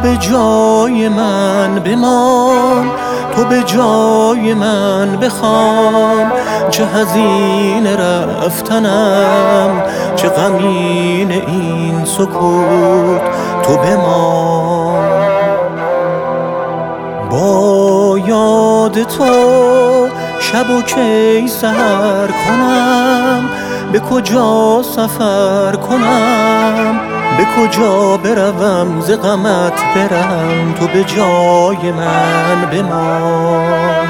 به جای من بمان، تو به جای من بخوان. چه حزین رفتنم، چه غمین این سکوت، تو بمان. با یاد تو شب و کی سحر کنم، به کجا سفر کنم، به کجا بروم ز غمت برم، تو به جای من بمان.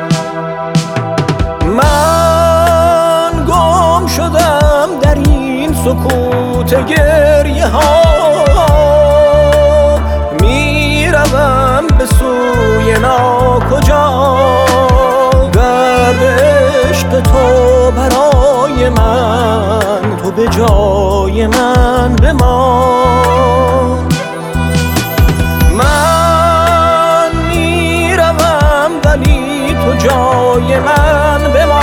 من گم شدم در این سکوت گریه ها، میروم به سوی ناکجا. درد عشق تو برای من، تو به جای من بمان. من میروم ولی تو جای من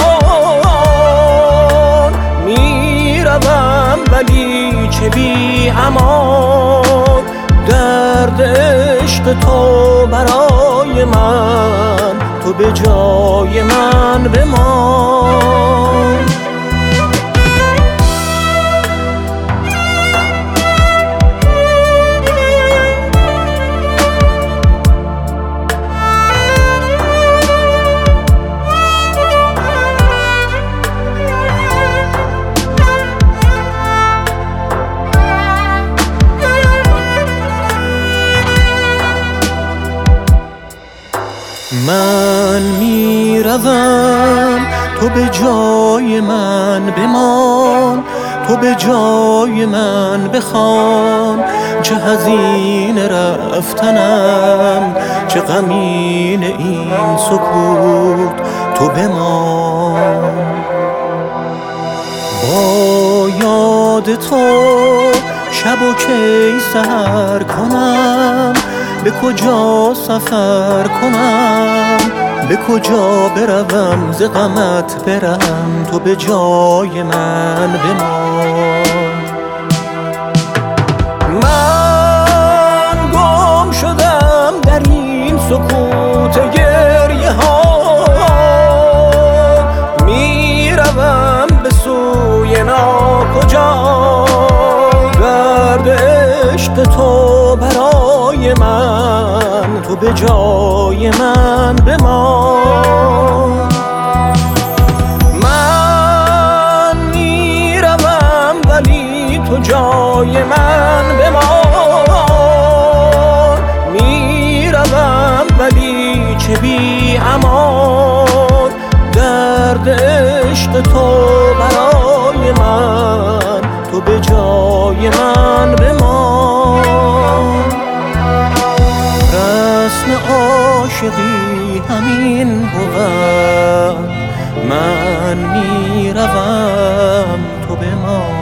بمان. میروم ولی چه بی امان، درد عشق تو برای من، تو به جای من بمان. من میروم تو به جای من بمان، تو به جای من بخوان. چه حزین رفتنم، چه غمین این سکوت، تو بمان. با یاد تو شب و کی سحر کنم، به کجا سفر کنم، به کجا بروم ز غمت برم، تو به جای من بمان. من گم شدم در این سکوت گریه ها، میروم به سوی ناکجا. درد عشق تو برای من، تو به جای من بمان. من میروم ولی تو جای من بمان. میروم ولی چه بی امان، درد عشق تو برای من، تو به جای من بمان. رسم عاشقی همین بود، من میروم تو بمان.